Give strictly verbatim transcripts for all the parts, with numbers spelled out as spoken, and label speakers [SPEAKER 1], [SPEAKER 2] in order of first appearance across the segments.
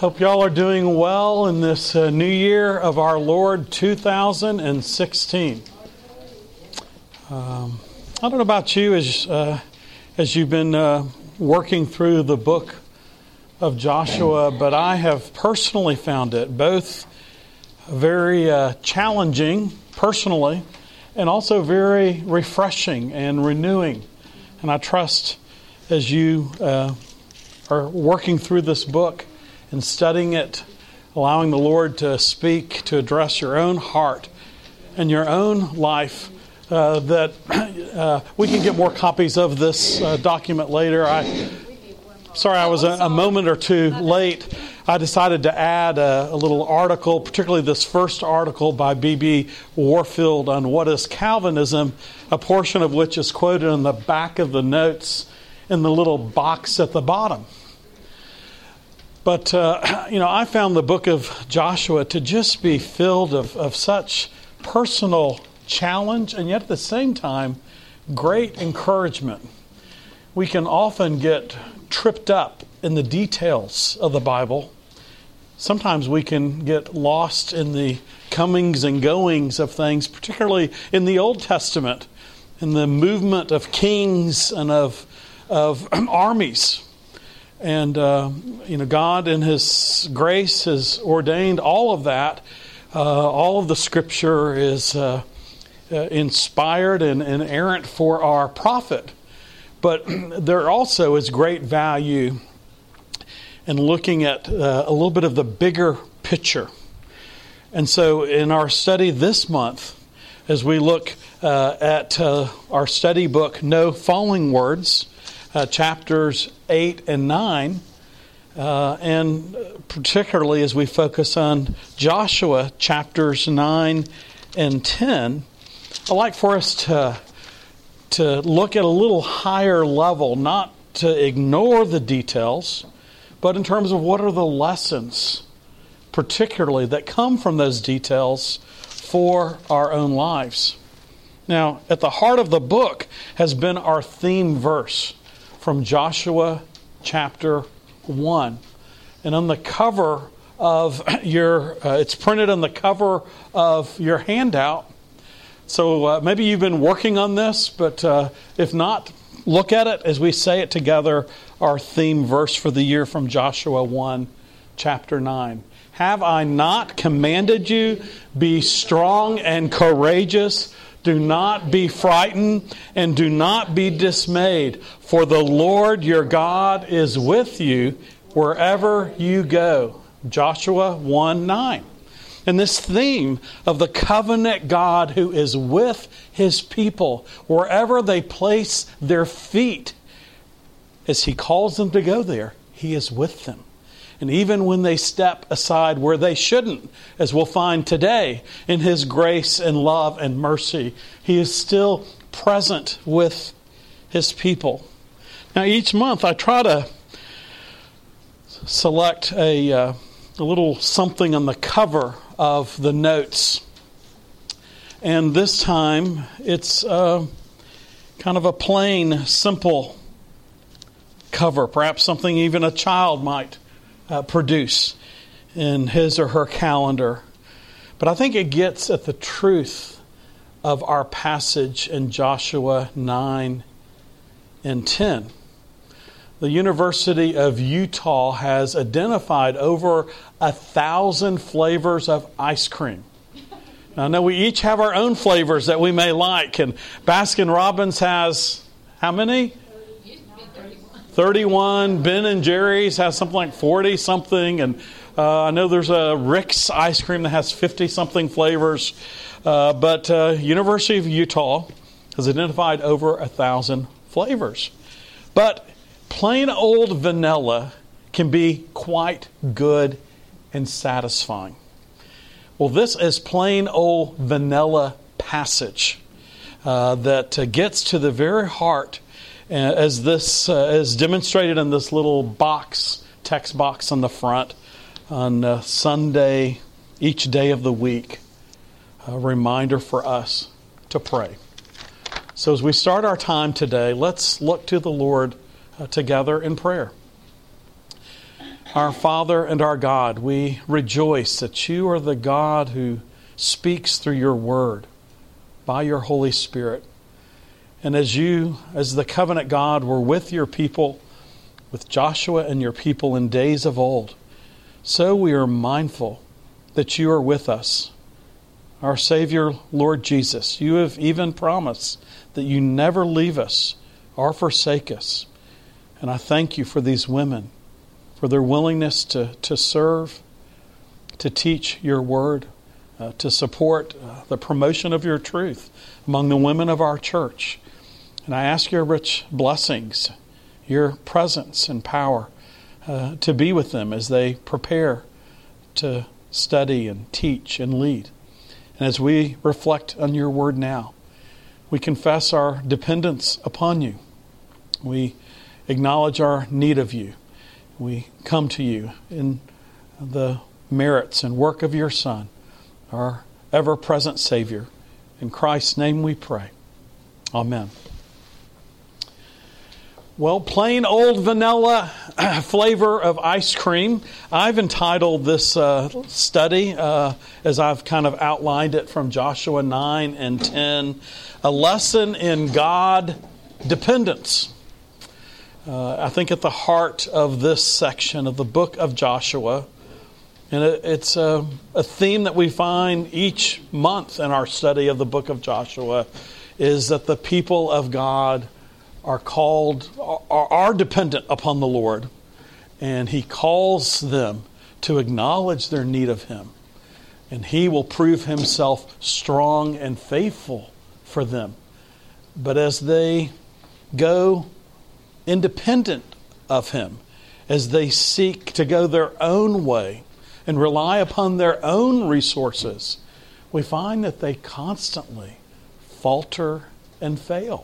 [SPEAKER 1] Hope y'all are doing well in this uh, new year of our Lord two thousand sixteen. Um, I don't know about you as uh, as you've been uh, working through the book of Joshua, but I have personally found it both very uh, challenging personally and also very refreshing and renewing. And I trust as you uh, are working through this book and studying it, allowing the Lord to speak, to address your own heart and your own life, uh, that uh, we can get more copies of this uh, document later. I, sorry, I was a, a moment or two late. I decided to add a, a little article, particularly this first article by B B Warfield on what is Calvinism, a portion of which is quoted in the back of the notes in the little box at the bottom. But, uh, you know, I found the book of Joshua to just be filled of, of such personal challenge and yet at the same time, great encouragement. We can often get tripped up in the details of the Bible. Sometimes we can get lost in the comings and goings of things, particularly in the Old Testament, in the movement of kings and of, of armies. And, uh, you know, God in His grace has ordained all of that. Uh, all of the Scripture is uh, uh, inspired and, and inerrant for our profit. But there also is great value in looking at uh, a little bit of the bigger picture. And so in our study this month, as we look uh, at uh, our study book, No Falling Words, Uh, chapters eight and nine, uh, and particularly as we focus on Joshua chapters nine and ten, I'd like for us to, to look at a little higher level, not to ignore the details, but in terms of what are the lessons, particularly that come from those details for our own lives. Now, at the heart of the book has been our theme verse from Joshua chapter one. And on the cover of your, uh, it's printed on the cover of your handout. So uh, maybe you've been working on this, but uh, if not, look at it as we say it together, our theme verse for the year from Joshua one, chapter nine. Have I not commanded you, be strong and courageous? Do not be frightened and do not be dismayed, for the Lord your God is with you wherever you go. Joshua one nine. And this theme of the covenant God who is with His people wherever they place their feet, as He calls them to go there, He is with them. And even when they step aside where they shouldn't, as we'll find today, in His grace and love and mercy, He is still present with His people. Now, each month I try to select a, uh, a little something on the cover of the notes. And this time it's uh, kind of a plain, simple cover. Perhaps something even a child might Uh, produce in his or her calendar. But I think it gets at the truth of our passage in Joshua nine and ten. The University of Utah has identified over a thousand flavors of ice cream. Now, I know we each have our own flavors that we may like, and Baskin-Robbins has how many? thirty-one. Ben and Jerry's has something like forty something, and uh, I know there's a Rick's ice cream that has fifty something flavors. Uh, but uh, University of Utah has identified over a thousand flavors. But plain old vanilla can be quite good and satisfying. Well, this is plain old vanilla passage uh, that uh, gets to the very heart. As this uh, is demonstrated in this little box, text box on the front, on uh, Sunday, each day of the week, a reminder for us to pray. So as we start our time today, let's look to the Lord uh, together in prayer. Our Father and our God, we rejoice that you are the God who speaks through your word by your Holy Spirit. And as you, as the covenant God, were with your people, with Joshua and your people in days of old, so we are mindful that you are with us. Our Savior, Lord Jesus, you have even promised that you never leave us or forsake us. And I thank you for these women, for their willingness to, to serve, to teach your word, uh, to support uh, the promotion of your truth among the women of our church. And I ask your rich blessings, your presence and power uh, to be with them as they prepare to study and teach and lead. And as we reflect on your word now, we confess our dependence upon you. We acknowledge our need of you. We come to you in the merits and work of your Son, our ever-present Savior. In Christ's name we pray. Amen. Well, plain old vanilla flavor of ice cream. I've entitled this uh, study, uh, as I've kind of outlined it from Joshua nine and ten, A Lesson in God Dependence. Uh, I think at the heart of this section of the book of Joshua, and it, it's a, a theme that we find each month in our study of the book of Joshua, is that the people of God are called, are, are dependent upon the Lord, and He calls them to acknowledge their need of Him, and He will prove Himself strong and faithful for them. But as they go independent of Him, as they seek to go their own way and rely upon their own resources, we find that they constantly falter and fail.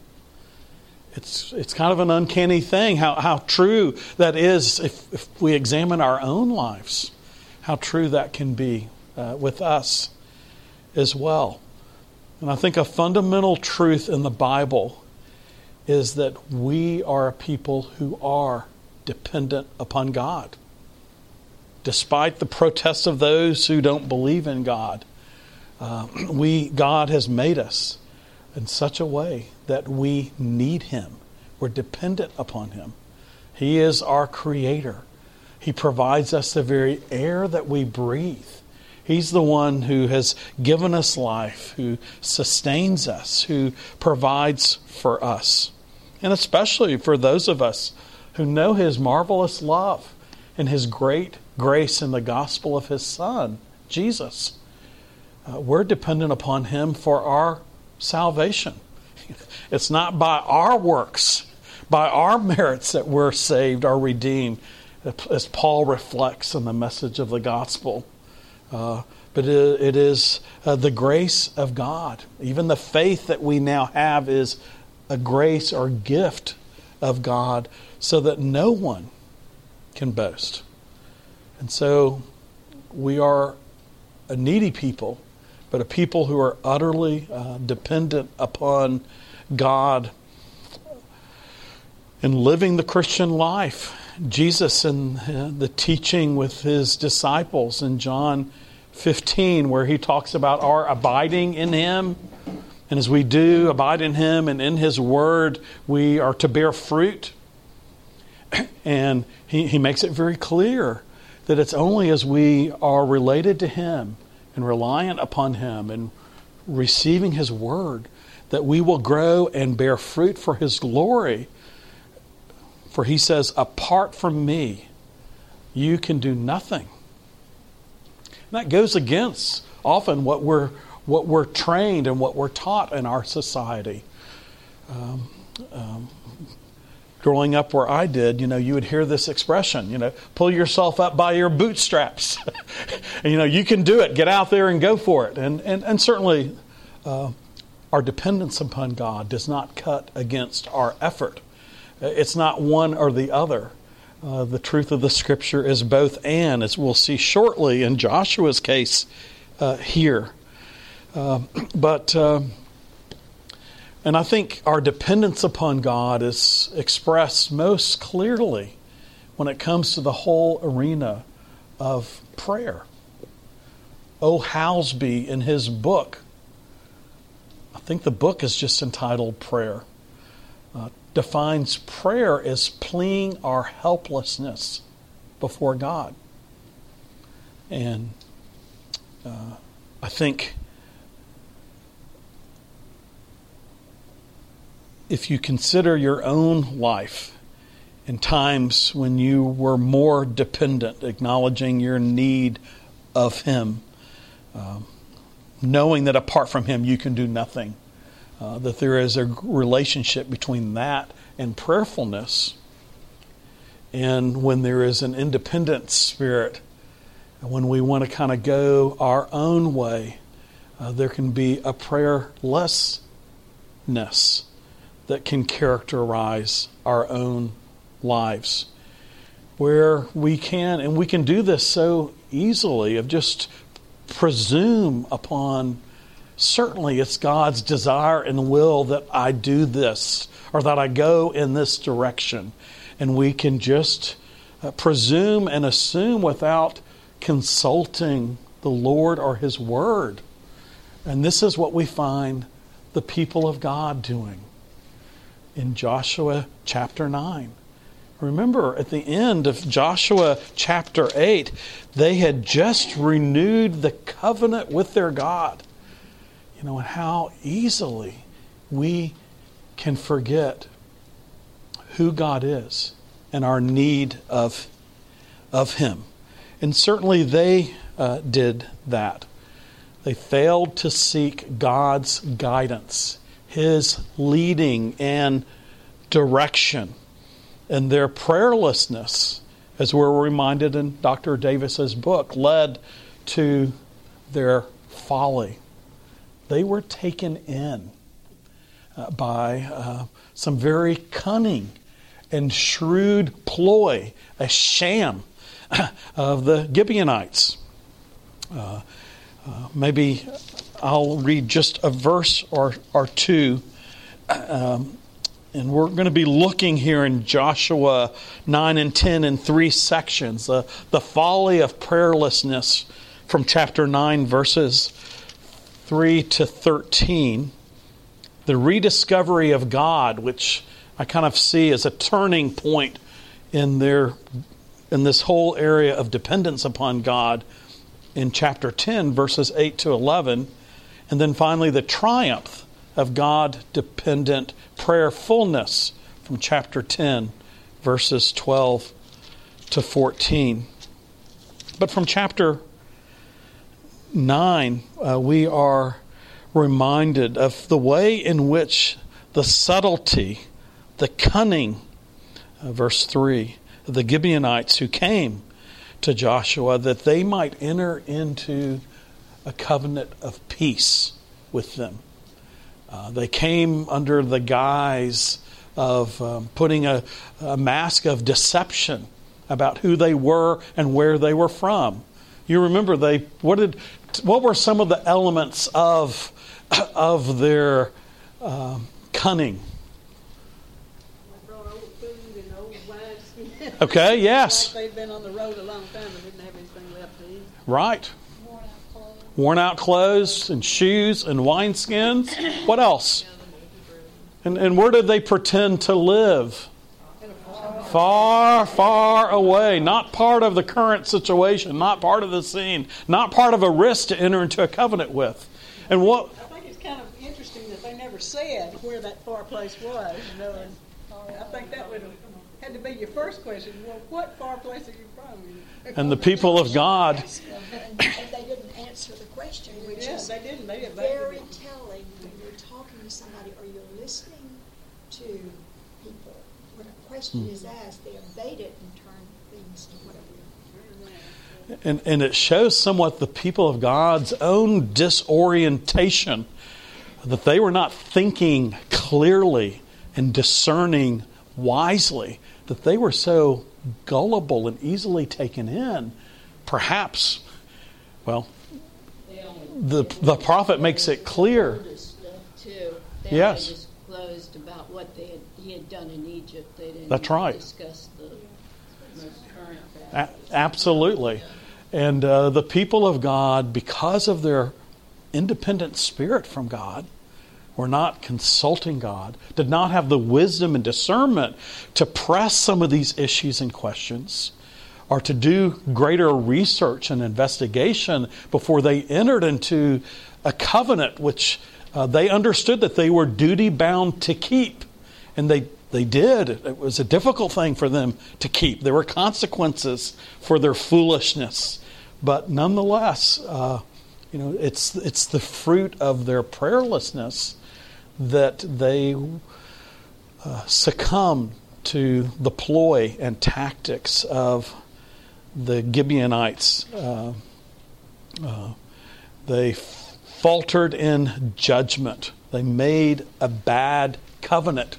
[SPEAKER 1] It's it's kind of an uncanny thing how, how true that is if, if we examine our own lives, how true that can be uh, with us as well. And I think a fundamental truth in the Bible is that we are a people who are dependent upon God. Despite the protests of those who don't believe in God, uh, we God has made us in such a way that we need Him. We're dependent upon Him. He is our Creator. He provides us the very air that we breathe. He's the one who has given us life, who sustains us, who provides for us. And especially for those of us who know His marvelous love and His great grace in the gospel of His Son, Jesus. Uh, we're dependent upon Him for our salvation. It's not by our works, by our merits that we're saved or redeemed, as Paul reflects in the message of the gospel. Uh, but it, it is uh, the grace of God. Even the faith that we now have is a grace or gift of God, so that no one can boast. And so we are a needy people, but a people who are utterly uh, dependent upon God in living the Christian life. Jesus in uh, the teaching with His disciples in John fifteen, where He talks about our abiding in Him. And as we do abide in Him and in His Word, we are to bear fruit. And he, he makes it very clear that it's only as we are related to Him and reliant upon Him and receiving His Word that we will grow and bear fruit for His glory. For He says, apart from me, you can do nothing. And that goes against often what we're what we're trained and what we're taught in our society. Um, um, growing up where I did, you know, you would hear this expression, you know, pull yourself up by your bootstraps. And, you know, you can do it. Get out there and go for it. And and, and certainly uh, our dependence upon God does not cut against our effort. It's not one or the other. Uh, the truth of the Scripture is both and, as we'll see shortly in Joshua's case uh, here. Uh, but, uh, and I think our dependence upon God is expressed most clearly when it comes to the whole arena of prayer. O. Halsby, in his book, I think the book is just entitled Prayer, uh, defines prayer as pleading our helplessness before God. And uh, I think if you consider your own life in times when you were more dependent, acknowledging your need of Him, um, knowing that apart from Him you can do nothing, uh, that there is a relationship between that and prayerfulness. And when there is an independent spirit, when we want to kind of go our own way, uh, there can be a prayerlessness that can characterize our own lives, where we can, and we can do this so easily, of just presume upon, certainly it's God's desire and will that I do this, or that I go in this direction. And we can just uh, presume and assume without consulting the Lord or His Word. And this is what we find the people of God doing in Joshua chapter nine. Remember, at the end of Joshua chapter eight, they had just renewed the covenant with their God. You know, and how easily we can forget who God is and our need of, of Him. And certainly they uh, did that. They failed to seek God's guidance, His leading and direction. And their prayerlessness, as we're reminded in Doctor Davis's book, led to their folly. They were taken in uh, by uh, some very cunning and shrewd ploy, a sham of the Gibeonites. Uh, uh, maybe I'll read just a verse or, or two. Um, and we're going to be looking here in Joshua nine and ten in three sections. Uh, the folly of prayerlessness from chapter nine, verses three to thirteen. The rediscovery of God, which I kind of see as a turning point in their in this whole area of dependence upon God in chapter ten, verses eight to eleven. And then finally the triumph of God-dependent prayerfulness from chapter ten, verses twelve to fourteen. But from chapter nine, uh, we are reminded of the way in which the subtlety, the cunning, uh, verse three, the Gibeonites who came to Joshua, that they might enter into a covenant of peace with them. Uh, they came under the guise of um, putting a, a mask of deception about who they were and where they were from. You remember they what did what were some of the elements of of their um, cunning? Okay, yes.
[SPEAKER 2] Like they'd been on the road a long time and didn't have anything left to eat.
[SPEAKER 1] Right. Worn out clothes and shoes and wineskins. What else? And, and where did they pretend to live? Far, far away. Not part of the current situation. Not part of the scene. Not part of a risk to enter into a covenant with. And what?
[SPEAKER 2] I think it's kind of interesting that they never said where that far place was. You know, and I think that would have had to be your first question. Well, what far place are you from?
[SPEAKER 1] And the people of God.
[SPEAKER 3] And they didn't answer the question, which
[SPEAKER 2] yeah,
[SPEAKER 3] is
[SPEAKER 2] they didn't. They didn't.
[SPEAKER 3] very telling when you're talking to somebody or you're listening to people. When a question is asked, they evade it and turn things to whatever.
[SPEAKER 1] And, and it shows somewhat the people of God's own disorientation, that they were not thinking clearly and discerning wisely, that they were so gullible and easily taken in. Perhaps, well, the the prophet makes it clear.
[SPEAKER 4] Too. They
[SPEAKER 1] Yes.
[SPEAKER 4] disclosed about what they had, he had done in Egypt. They didn't
[SPEAKER 1] That's right.
[SPEAKER 4] discuss the
[SPEAKER 1] A- absolutely. And uh, the people of God, because of their independent spirit from God, were not consulting God, did not have the wisdom and discernment to press some of these issues and questions, or to do greater research and investigation before they entered into a covenant which uh, they understood that they were duty-bound to keep. And they, they did. It was a difficult thing for them to keep. There were consequences for their foolishness. But nonetheless, uh, you know, it's it's the fruit of their prayerlessness that they uh, succumb to the ploy and tactics of the Gibeonites. Uh, uh, they faltered in judgment. They made a bad covenant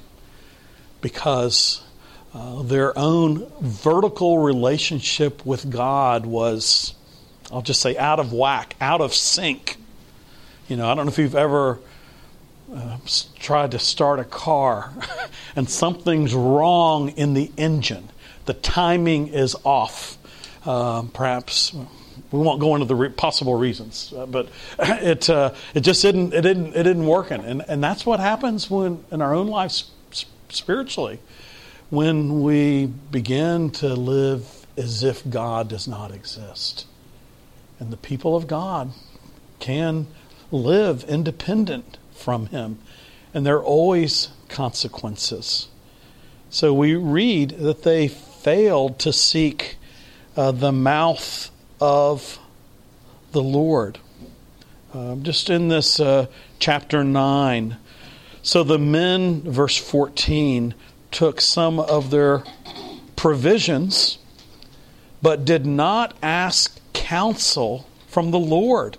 [SPEAKER 1] because uh, their own vertical relationship with God was, I'll just say, out of whack, out of sync. You know, I don't know if you've ever uh, tried to start a car and something's wrong in the engine. The timing is off. Um, perhaps we won't go into the re- possible reasons, uh, but it uh, it just didn't it didn't it didn't work, and and that's what happens when in our own lives spiritually, when we begin to live as if God does not exist. And the people of God can live independent from Him. And there are always consequences. So we read that they failed to seek uh, the mouth of the Lord. Uh, just in this uh, chapter nine. So the men, verse fourteen, took some of their provisions, but did not ask counsel from the Lord.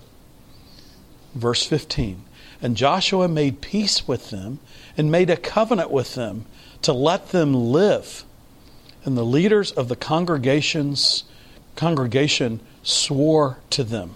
[SPEAKER 1] Verse fifteen. And Joshua made peace with them and made a covenant with them to let them live. And the leaders of the congregations congregation swore to them.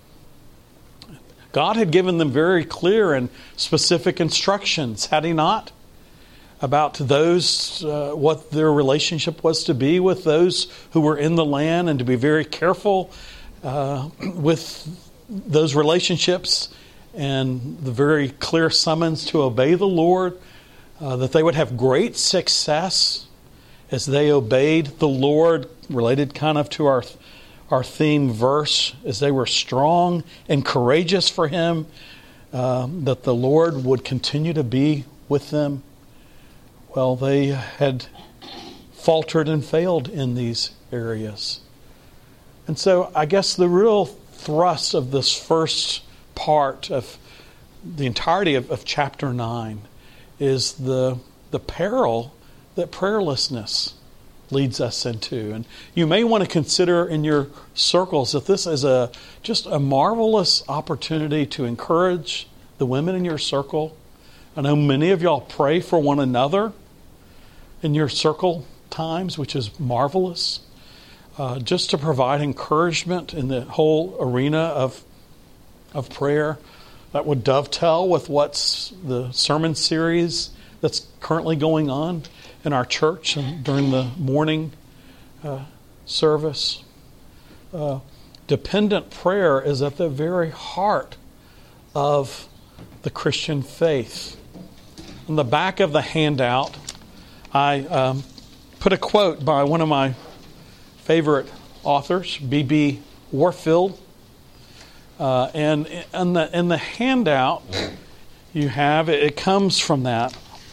[SPEAKER 1] God had given them very clear and specific instructions, had He not? About those, uh, what their relationship was to be with those who were in the land, and to be very careful uh, with those relationships, and the very clear summons to obey the Lord, uh, that they would have great success as they obeyed the Lord, related kind of to our our theme verse, as they were strong and courageous for Him, uh, that the Lord would continue to be with them. Well, they had faltered and failed in these areas. And so I guess the real thrust of this first part of the entirety of, of chapter nine is the the peril that prayerlessness leads us into. And you may want to consider in your circles that this is a just a marvelous opportunity to encourage the women in your circle. I know many of y'all pray for one another in your circle times, which is marvelous. Uh, just to provide encouragement in the whole arena of of prayer that would dovetail with what's the sermon series that's currently going on in our church and during the morning uh, service. Uh, dependent prayer is at the very heart of the Christian faith. On the back of the handout, I um, put a quote by one of my favorite authors, B B Warfield. Uh, and in the, in the handout, you have, it, it comes from that.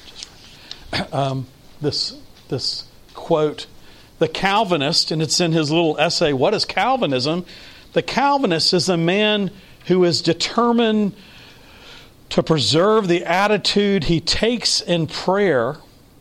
[SPEAKER 1] Um, this this quote, the Calvinist, and it's in his little essay, What is Calvinism? The Calvinist is a man who is determined to preserve the attitude he takes in prayer,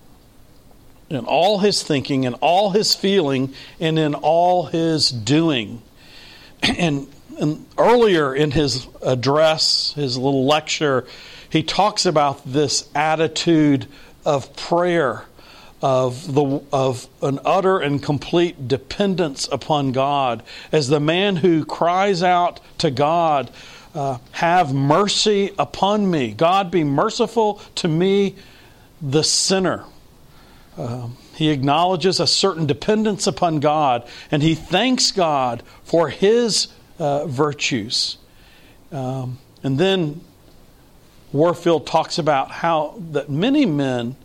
[SPEAKER 1] in all his thinking, in all his feeling, and in all his doing. And, and earlier in his address, his little lecture, he talks about this attitude of prayer, of the of an utter and complete dependence upon God, as the man who cries out to God, uh, have mercy upon me. God, be merciful to me, the sinner. Um, He acknowledges a certain dependence upon God, and he thanks God for his uh, virtues. Um, and then Warfield talks about how that many men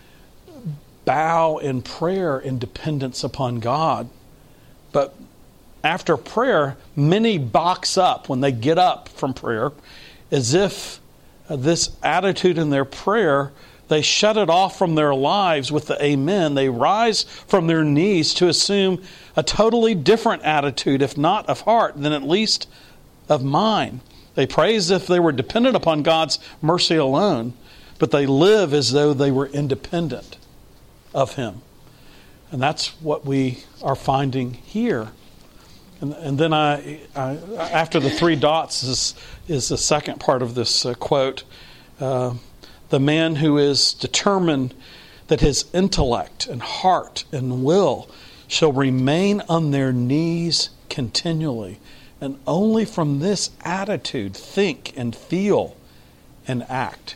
[SPEAKER 1] bow in prayer in dependence upon God. But after prayer, many box up when they get up from prayer, as if uh, this attitude in their prayer, they shut it off from their lives with the amen. They rise from their knees to assume a totally different attitude, if not of heart, then at least of mind. They pray as if they were dependent upon God's mercy alone, but they live as though they were independent of him. And that's what we are finding here. And, and then I, I, after the three dots is, is the second part of this uh, quote. Uh, the man who is determined that his intellect and heart and will shall remain on their knees continually, and only from this attitude think and feel and act.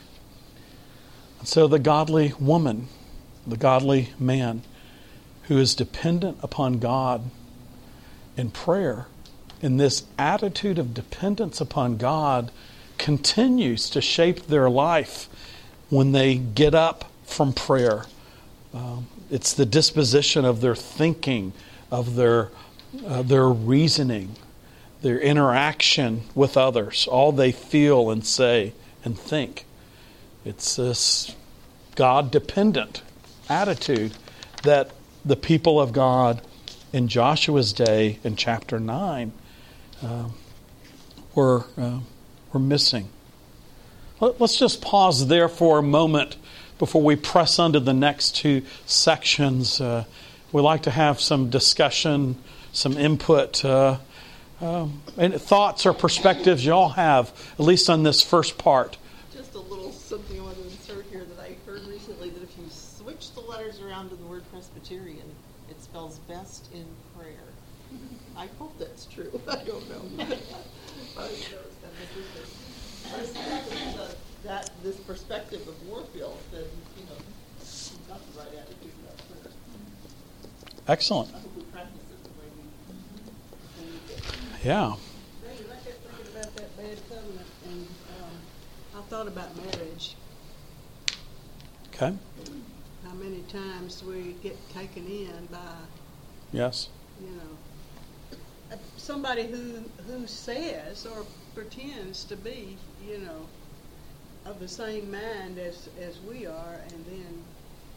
[SPEAKER 1] And so the godly woman, the godly man who is dependent upon God in prayer, in this attitude of dependence upon God, continues to shape their life when they get up from prayer. Um, it's the disposition of their thinking, of their uh, their reasoning, their interaction with others, all they feel and say and think. It's this God-dependent attitude that the people of God in Joshua's day in chapter nine uh, were, uh, were missing. Let, let's just pause there for a moment before we press on to the next two sections. Uh, we like to have some discussion, some input, uh, um, and thoughts or perspectives y'all have, at least on this first part.
[SPEAKER 4] Just a little something I want to insert here that I heard recently, that if you switch the letters around to the word Presbyterian, it spells best in prayer. I hope that's true. I don't know. I noticed that this is that, that this perspective of Warfield, that you know, he's got the right attitude about prayer.
[SPEAKER 1] Excellent.
[SPEAKER 4] I hope we practice it the way we, we need it.
[SPEAKER 1] Yeah.
[SPEAKER 2] David, I kept thinking about that bad covenant, and um, I thought about marriage.
[SPEAKER 1] Okay.
[SPEAKER 2] How many times we get taken in by,
[SPEAKER 1] Yes.
[SPEAKER 2] you know, somebody who who says or pretends to be, you know, of the same mind as as we are, and then,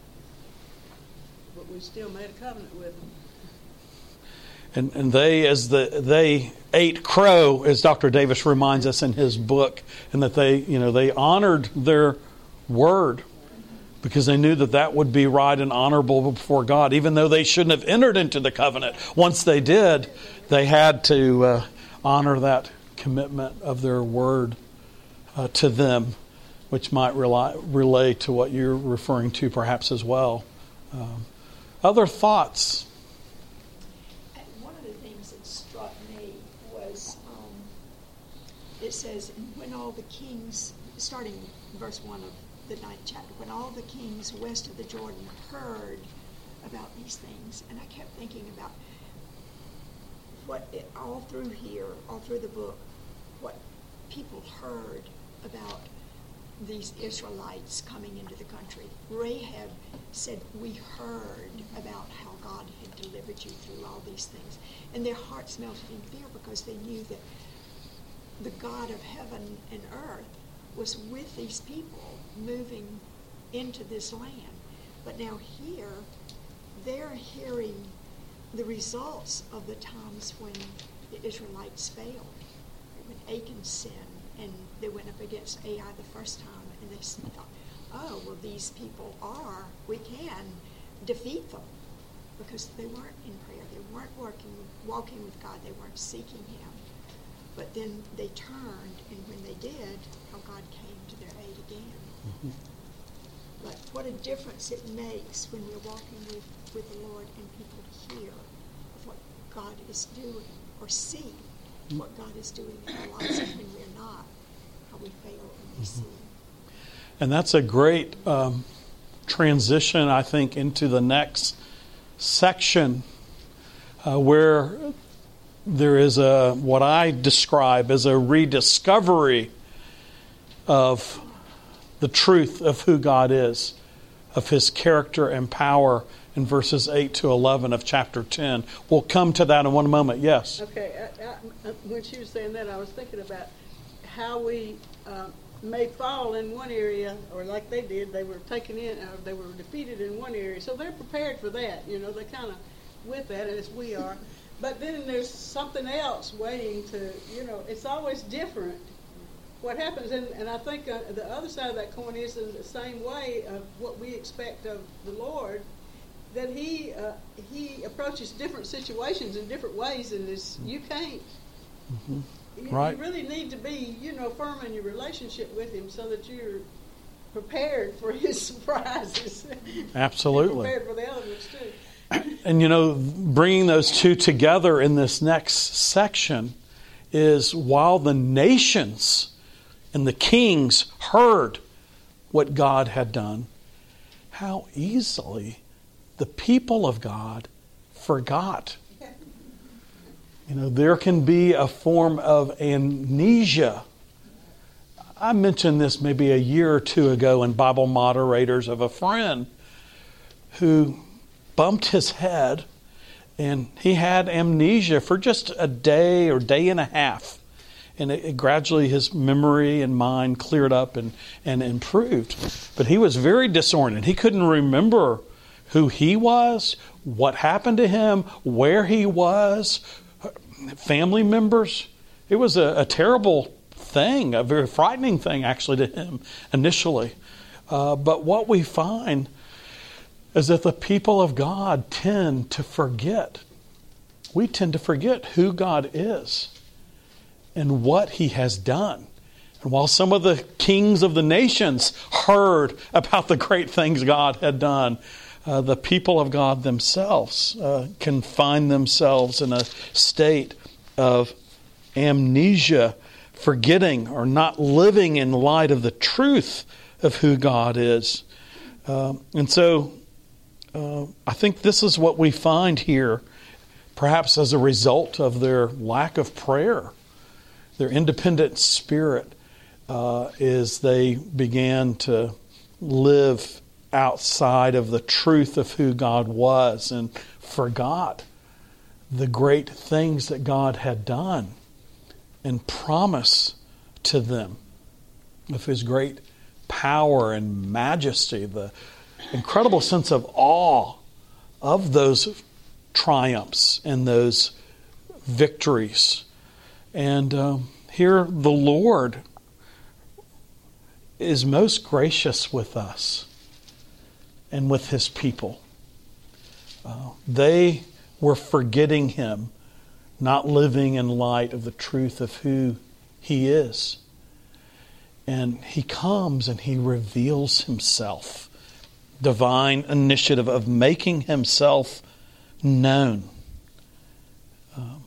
[SPEAKER 2] but we still made a covenant with them.
[SPEAKER 1] And and they, as the they ate crow, as Doctor Davis reminds us in his book, and that they, you know, they honored their word because they knew that that would be right and honorable before God, even though they shouldn't have entered into the covenant. Once they did, they had to uh, honor that commitment of their word uh, to them, which might rely, relate to what you're referring to perhaps as well. Um, other thoughts?
[SPEAKER 3] One of the things that struck me was um, it says, when all the kings, starting in verse one of the ninth chapter, when all the kings west of the Jordan heard about these things, and I kept thinking about what it, all through here, all through the book, what people heard about these Israelites coming into the country. Rahab said, we heard about how God had delivered you through all these things. And their hearts melted in fear because they knew that the God of heaven and earth was with these people moving into this land. But now here, they're hearing the results of the times when the Israelites failed. When Achan sinned, and they went up against Ai the first time, and they thought, oh, well, these people are, we can defeat them, because they weren't in prayer. They weren't working, walking with God. They weren't seeking him. But then they turned, and when they did, how God came to their aid again. Mm-hmm. But what a difference it makes when we're walking with, with the Lord and people hear of what God is doing, or see mm-hmm. what God is doing in our lives, and when we're not, how we fail and we mm-hmm. see.
[SPEAKER 1] And that's a great um, transition, I think, into the next section uh, where there is a what I describe as a rediscovery of the truth of who God is, of His character and power in verses eight to eleven of chapter ten. We'll come to that in one moment. Yes?
[SPEAKER 2] Okay. I, I, when she was saying that, I was thinking about how we uh, may fall in one area, or like they did, they were taken in, or they were defeated in one area. So they're prepared for that. You know, they're kind of with that as we are. But then there's something else waiting to, you know, it's always different what happens. And, and I think uh, the other side of that coin is in the same way of what we expect of the Lord, that he uh, he approaches different situations in different ways, and this you can't.
[SPEAKER 1] Mm-hmm.
[SPEAKER 2] You,
[SPEAKER 1] right.
[SPEAKER 2] you really need to be, you know, firm in your relationship with Him so that you're prepared for His surprises.
[SPEAKER 1] Absolutely.
[SPEAKER 2] Prepared for the elements too.
[SPEAKER 1] And, you know, bringing those two together in this next section is while the nations and the kings heard what God had done, how easily the people of God forgot. You know, there can be a form of amnesia. I mentioned this maybe a year or two ago in Bible Moderators of a friend who bumped his head, and he had amnesia for just a day or day and a half. And it, it gradually his memory and mind cleared up and, and improved. But he was very disoriented. He couldn't remember who he was, what happened to him, where he was, family members. It was a, a terrible thing, a very frightening thing actually to him initially. Uh, but what we find is that the people of God tend to forget. We tend to forget who God is and what He has done. And while some of the kings of the nations heard about the great things God had done, uh, the people of God themselves uh, can find themselves in a state of amnesia, forgetting or not living in light of the truth of who God is. Uh, and so Uh, I think this is what we find here, perhaps as a result of their lack of prayer, their independent spirit, uh, is they began to live outside of the truth of who God was and forgot the great things that God had done and promise to them of His great power and majesty, the incredible sense of awe of those triumphs and those victories. And um, here the Lord is most gracious with us and with His people. Uh, they were forgetting Him, not living in light of the truth of who He is. And He comes and He reveals Himself. Divine initiative of making Himself known. Um,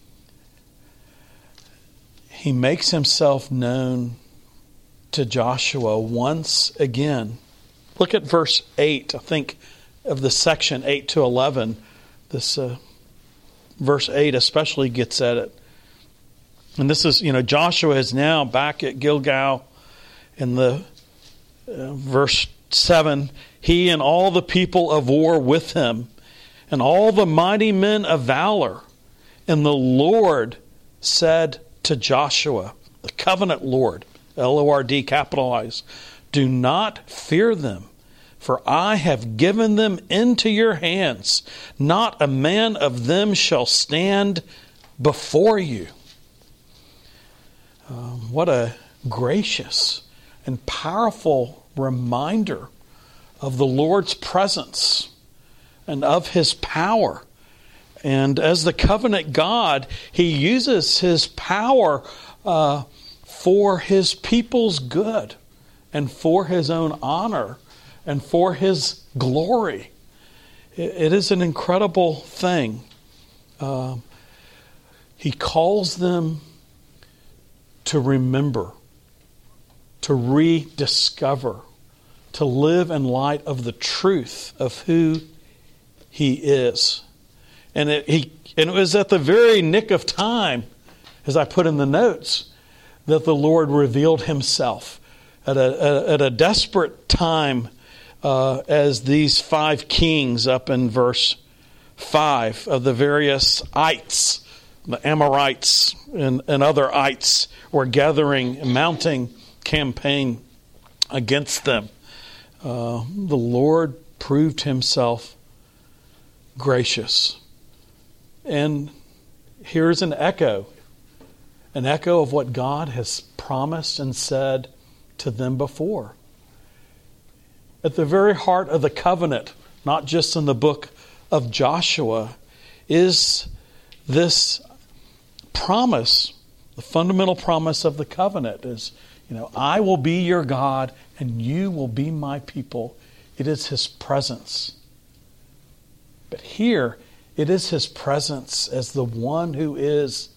[SPEAKER 1] he makes Himself known to Joshua once again. Look at verse eight, I think, of the section eight to eleven. This uh, verse eight especially gets at it. And this is, you know, Joshua is now back at Gilgal in the uh, verse seven. He and all the people of war with him, and all the mighty men of valor. And the Lord said to Joshua, the covenant Lord, L O R D capitalized, do not fear them, for I have given them into your hands. Not a man of them shall stand before you. Um, what a gracious and powerful reminder of the Lord's presence and of His power. And as the covenant God, He uses His power uh, for His people's good and for His own honor and for His glory. It, it is an incredible thing. Uh, he calls them to remember, to rediscover, to live in light of the truth of who He is. And it, he, and it was at the very nick of time, as I put in the notes, that the Lord revealed Himself at a, at a desperate time, uh, as these five kings up in verse five of the various ites, the Amorites and, and other ites, were gathering, mounting campaign against them. Uh, the Lord proved Himself gracious. And here's an echo, an echo of what God has promised and said to them before. At the very heart of the covenant, not just in the book of Joshua, is this promise, the fundamental promise of the covenant is, you know, I will be your God and you will be my people. It is His presence. But here, it is His presence as the one who is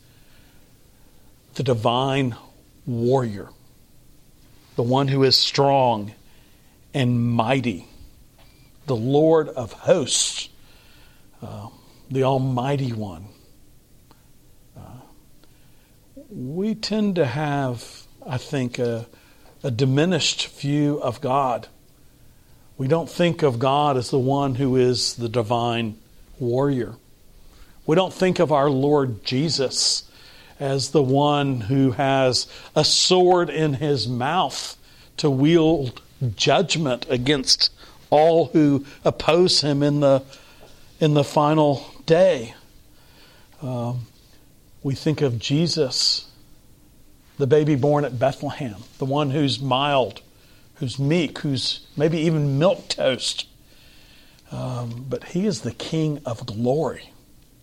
[SPEAKER 1] the divine warrior, the one who is strong and mighty, the Lord of hosts, uh, the Almighty One. Uh, we tend to have, I think, a, a diminished view of God. We don't think of God as the one who is the divine warrior. We don't think of our Lord Jesus as the one who has a sword in His mouth to wield judgment against all who oppose Him in the in the final day. Um, we think of Jesus, the baby born at Bethlehem, the one who's mild, who's meek, who's maybe even milquetoast. Um, but He is the King of glory.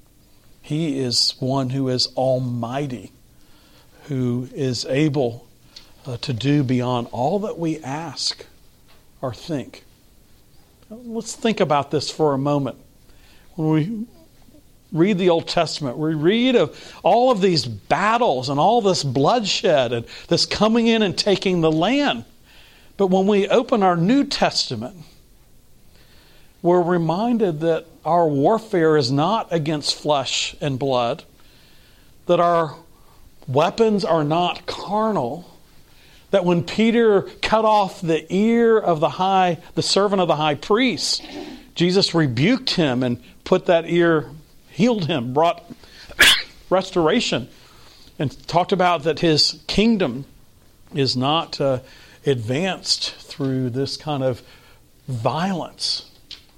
[SPEAKER 1] He is one who is almighty, who is able uh, to do beyond all that we ask or think. Let's think about this for a moment. When we read the Old Testament, we read of all of these battles and all this bloodshed and this coming in and taking the land. But when we open our New Testament, we're reminded that our warfare is not against flesh and blood, that our weapons are not carnal, that when Peter cut off the ear of the high, the servant of the high priest, Jesus rebuked him and put that ear, healed him, brought restoration, and talked about that His kingdom is not uh, advanced through this kind of violence.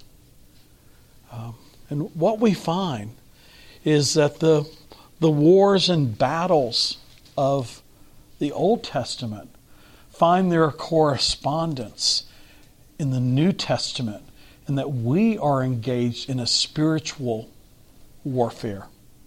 [SPEAKER 1] Um, and what we find is that the the wars and battles of the Old Testament find their correspondence in the New Testament, and that we are engaged in a spiritual warfare.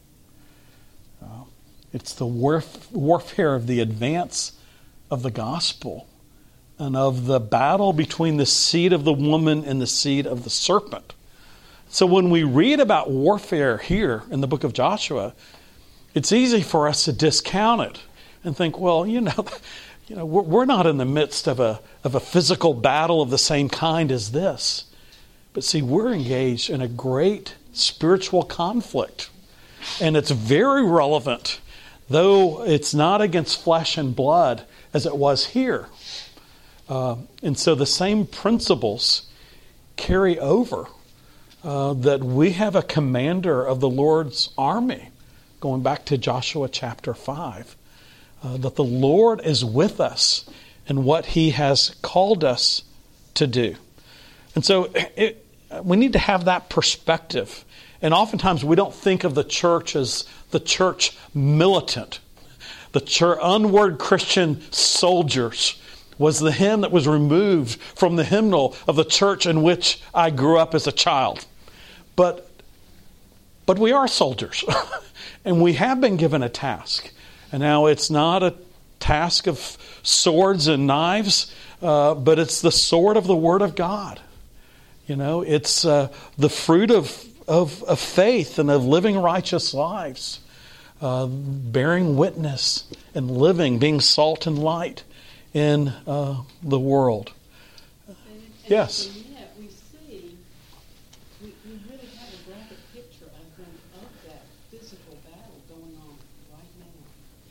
[SPEAKER 1] Uh, it's the warf- warfare of the advance of the gospel and of the battle between the seed of the woman and the seed of the serpent. So when we read about warfare here in the book of Joshua, it's easy for us to discount it and think, well, you know, you know, we're, we're not in the midst of a of a physical battle of the same kind as this. But see, we're engaged in a great spiritual conflict. And it's very relevant, though it's not against flesh and blood as it was here. Uh, and so the same principles carry over. Uh, that we have a commander of the Lord's army, going back to Joshua chapter five, uh, that the Lord is with us in what He has called us to do. And so it, we need to have that perspective. And oftentimes we don't think of the church as the church militant. The church, unword Christian soldiers was the hymn that was removed from the hymnal of the church in which I grew up as a child. But but we are soldiers, and we have been given a task. And now it's not a task of swords and knives, uh, but it's the sword of the Word of God. You know, it's uh, the fruit of, of, of faith and of living righteous lives, uh, bearing witness and living, being salt and light in uh, the world. Yes.
[SPEAKER 5] And yet we see, we, we really have a graphic picture, I think, of that physical battle going on right now.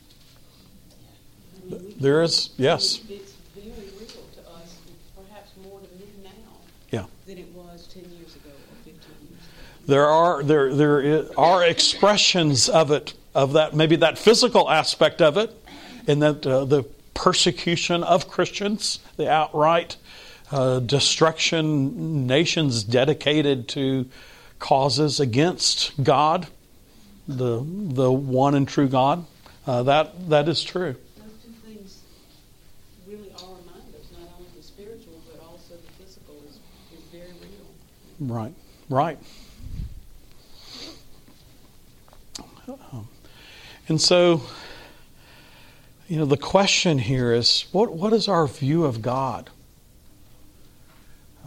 [SPEAKER 5] I mean, we
[SPEAKER 1] There
[SPEAKER 5] can-
[SPEAKER 1] is, yes.
[SPEAKER 5] It's very real to us, perhaps more to me now
[SPEAKER 1] Yeah.
[SPEAKER 5] than it was ten years ago or fifteen years ago.
[SPEAKER 1] There are there there i- are expressions of it, of that, maybe that physical aspect of it, in that uh, the persecution of Christians, the outright uh, destruction, nations dedicated to causes against God, the the one and true God. Uh, that that is true.
[SPEAKER 5] Those two things really are reminders, not only the spiritual, but also the physical is, is very real.
[SPEAKER 1] Right, right. Um, And so, you know, the question here is, what what is our view of God? Uh,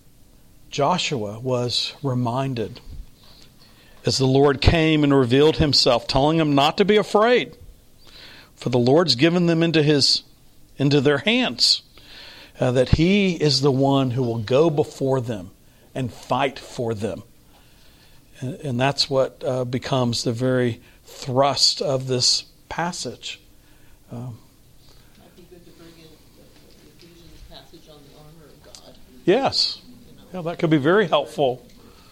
[SPEAKER 1] Joshua was reminded as the Lord came and revealed himself, telling him not to be afraid, for the Lord's given them into his into their hands, uh, that he is the one who will go before them and fight for them. And, and that's what uh, becomes the very thrust of this passage. Um,
[SPEAKER 4] Might be good to bring in the, the Ephesians passage on the armor of God.
[SPEAKER 1] yes,
[SPEAKER 4] You know.
[SPEAKER 1] yeah, that could be very helpful.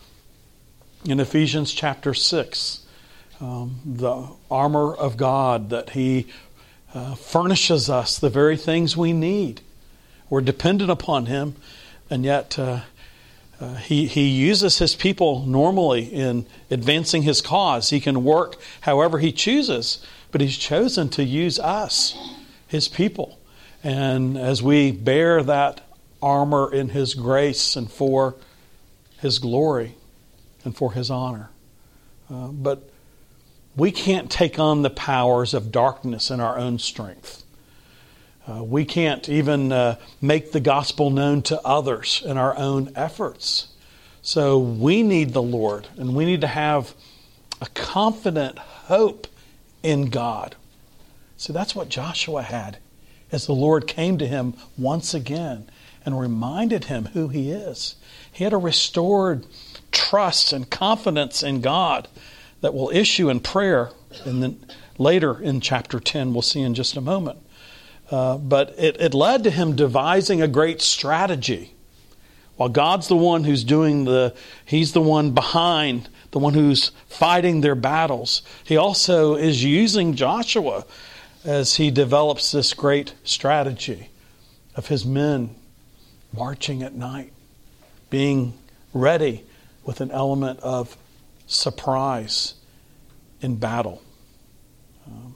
[SPEAKER 1] In Ephesians chapter six, um, the armor of God, that He uh, furnishes us the very things we need. We're dependent upon Him, and yet uh, uh, He He uses His people normally in advancing His cause. He can work however He chooses, but He's chosen to use us, His people. And as we bear that armor in His grace and for His glory and for His honor. Uh, but we can't take on the powers of darkness in our own strength. Uh, we can't even uh, make the gospel known to others in our own efforts. So we need the Lord, and we need to have a confident hope in God. So that's what Joshua had as the Lord came to him once again and reminded him who He is. He had a restored trust and confidence in God that will issue in prayer. And then later in chapter ten, we'll see in just a moment. Uh, but it, it led to him devising a great strategy. While God's the one who's doing the, He's the one behind, the one who's fighting their battles, He also is using Joshua as he develops this great strategy of his men marching at night, being ready with an element of surprise in battle. Um,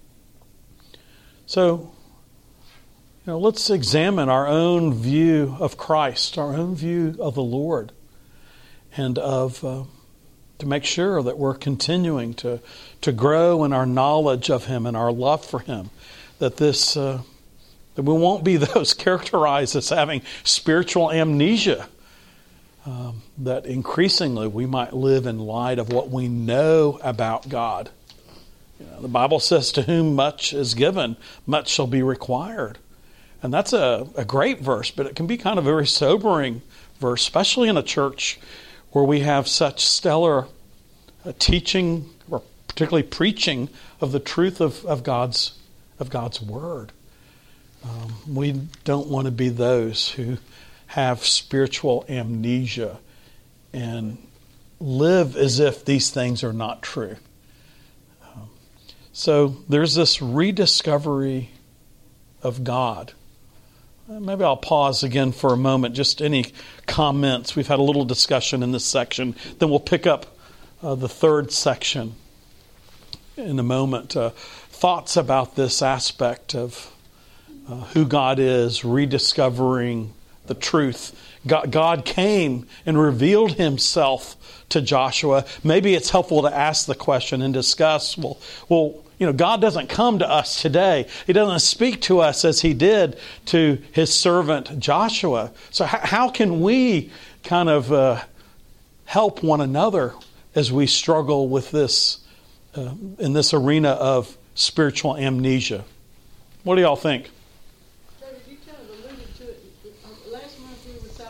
[SPEAKER 1] so, you know, let's examine our own view of Christ, our own view of the Lord, and of uh, to make sure that we're continuing to to grow in our knowledge of Him and our love for Him. That this uh, that we won't be those characterized as having spiritual amnesia. Um, that increasingly we might live in light of what we know about God. You know, the Bible says, to whom much is given, much shall be required. And that's a, a great verse, but it can be kind of a very sobering verse, especially in a church where we have such stellar uh, teaching, or particularly preaching, of the truth of, of God's of God's Word. Um, we don't want to be those who have spiritual amnesia and live as if these things are not true. Um, so there's this rediscovery of God. Maybe I'll pause again for a moment. Just any comments? We've had a little discussion in this section. Then we'll pick up uh, the third section in a moment. Uh, thoughts about this aspect of uh, who God is, rediscovering the truth. God, God came and revealed Himself to Joshua. Maybe it's helpful to ask the question and discuss, well, well, you know, God doesn't come to us today. He doesn't speak to us as He did to His servant Joshua. So how, how can we kind of uh, help one another as we struggle with this, uh, in this arena of spiritual amnesia? What do y'all think?
[SPEAKER 2] David, you kind of alluded to it. Uh, Last month we were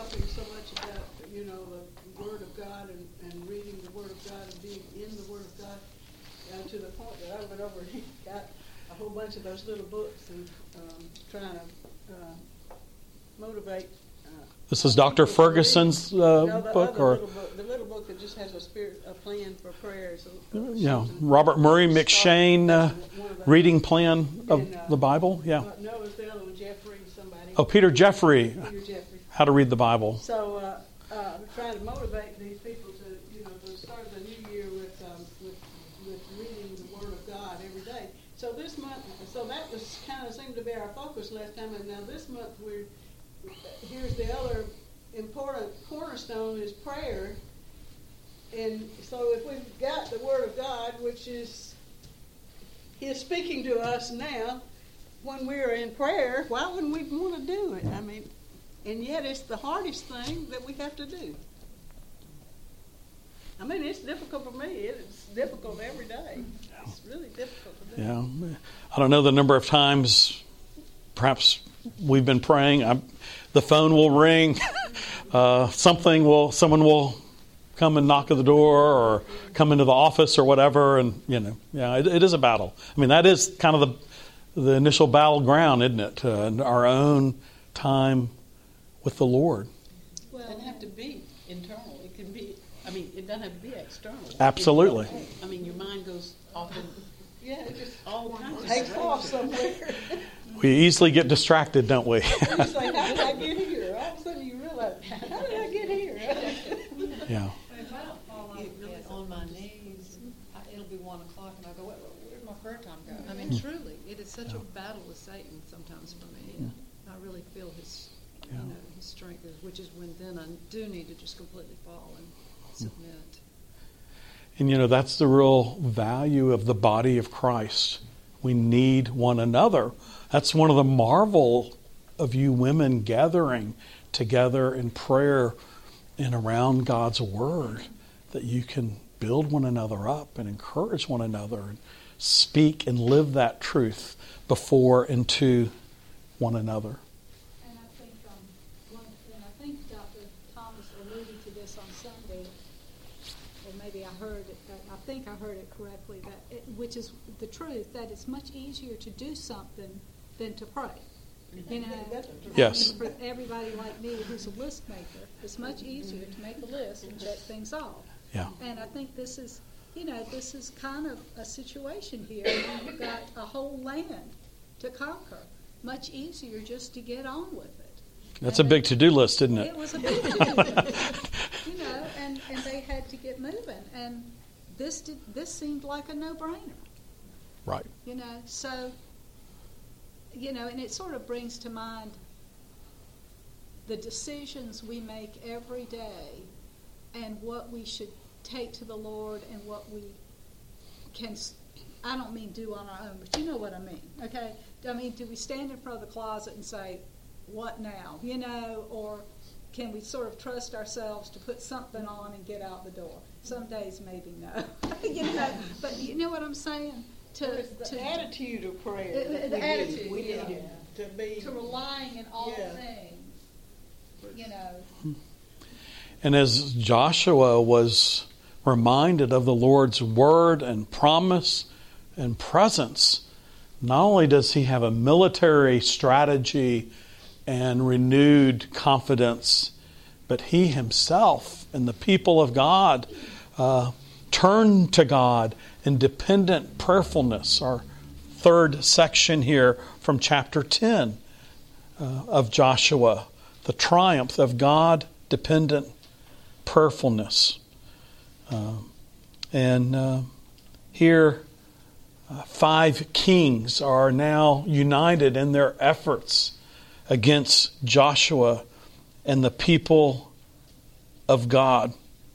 [SPEAKER 2] got a whole bunch of those little books and um, trying to uh, motivate. Uh,
[SPEAKER 1] This is Doctor
[SPEAKER 2] people to read.
[SPEAKER 1] Ferguson's uh,
[SPEAKER 2] No, the
[SPEAKER 1] book,
[SPEAKER 2] other
[SPEAKER 1] or
[SPEAKER 2] little book, the little book that just has a spirit, a plan for prayers.
[SPEAKER 1] yeah, Robert Murray McShane uh, reading plan of
[SPEAKER 2] And, uh,
[SPEAKER 1] the Bible. Yeah.
[SPEAKER 2] Uh, no, it was the other one, Jeffrey, somebody.
[SPEAKER 1] Oh, Peter Jeffrey,
[SPEAKER 2] Peter Jeffrey.
[SPEAKER 1] How to Read the Bible.
[SPEAKER 2] So, uh, uh, trying to motivate these people to, you know, to start the new year with, um, with, with reading the Word of God every day. So this month, so that was kind of seemed to be our focus last time, and now this month we're, here's the other important cornerstone is prayer. And so if we've got the Word of God, which is His speaking to us now, when we're in prayer, why wouldn't we want to do it? I mean, and yet it's the hardest thing that we have to do. I mean, it's difficult for me. It's difficult every day. It's really difficult to do.
[SPEAKER 1] Yeah. I don't know the number of times perhaps we've been praying. I'm, the phone will ring. uh, something will, someone will come and knock at the door or come into the office or whatever. And, you know, yeah, it, it is a battle. I mean, that is kind of the, the initial battleground, isn't it? Uh, our own time with the Lord.
[SPEAKER 5] Well, it doesn't have to be internal. It can be, I mean, it doesn't have to be external.
[SPEAKER 1] Absolutely.
[SPEAKER 5] I mean, your mind goes off in
[SPEAKER 2] Yeah, it just
[SPEAKER 5] all kinds of
[SPEAKER 2] takes off
[SPEAKER 5] directions.
[SPEAKER 2] somewhere.
[SPEAKER 1] We easily get distracted, don't we?
[SPEAKER 2] You say, how did I get here? All of a sudden you realize, how did I get here?
[SPEAKER 1] Yeah.
[SPEAKER 6] If I don't fall
[SPEAKER 5] Get
[SPEAKER 6] out
[SPEAKER 5] really
[SPEAKER 6] bed
[SPEAKER 5] on
[SPEAKER 6] on
[SPEAKER 5] my
[SPEAKER 6] my
[SPEAKER 5] knees.
[SPEAKER 6] knees, I- it'll be one o'clock, and I go, where, where'd my prayer time go? I mean, truly, it is such a battle with Satan sometimes for me. I really feel his, you
[SPEAKER 1] Yeah.
[SPEAKER 6] know, his strength, is- which is when then I do need to just completely fall and submit.
[SPEAKER 1] And, you know, that's the real value of the body of Christ. We need one another. That's one of the marvel of you women gathering together in prayer and around God's Word, that you can build one another up and encourage one another and speak and live that truth before and to one another.
[SPEAKER 7] And I think, um, one, and I think Doctor Thomas alluded to this on Sunday, or maybe I heard it, I think I heard it correctly, that it, which is the truth, that it's much easier to do something than to pray. You know,
[SPEAKER 1] Yes.
[SPEAKER 7] I mean, for everybody like me who's a list maker, it's much easier to make a list and check things off.
[SPEAKER 1] Yeah.
[SPEAKER 7] And I think this is, you know, this is kind of a situation here. You've got a whole land to conquer. Much easier just to get on with it.
[SPEAKER 1] That's a big to-do list, isn't it?
[SPEAKER 7] It was a big to-do list, you know, and, and they had to get moving. And this did, this seemed like a no-brainer,
[SPEAKER 1] Right.
[SPEAKER 7] you know. So, you know, and it sort of brings to mind the decisions we make every day and what we should take to the Lord and what we can, I don't mean do on our own, but you know what I mean, okay? I mean, do we stand in front of the closet and say, what now, you know, or can we sort of trust ourselves to put something on and get out the door? Some days maybe no, you know, but you know what I'm saying? To,
[SPEAKER 2] It's the
[SPEAKER 7] to,
[SPEAKER 2] attitude of prayer.
[SPEAKER 7] The-
[SPEAKER 2] that
[SPEAKER 7] the
[SPEAKER 2] we
[SPEAKER 7] attitude,
[SPEAKER 2] need. We
[SPEAKER 7] yeah.
[SPEAKER 2] need to be.
[SPEAKER 7] to relying in all
[SPEAKER 2] Yeah.
[SPEAKER 7] things, you know.
[SPEAKER 1] And as Joshua was reminded of the Lord's word and promise and presence, not only does he have a military strategy and renewed confidence, but he himself and the people of God uh, turn to God in dependent prayerfulness. Our third section here from chapter ten uh, of Joshua, the triumph of God-dependent prayerfulness. Uh, and uh, here, uh, five kings are now united in their efforts against Joshua and the people of God.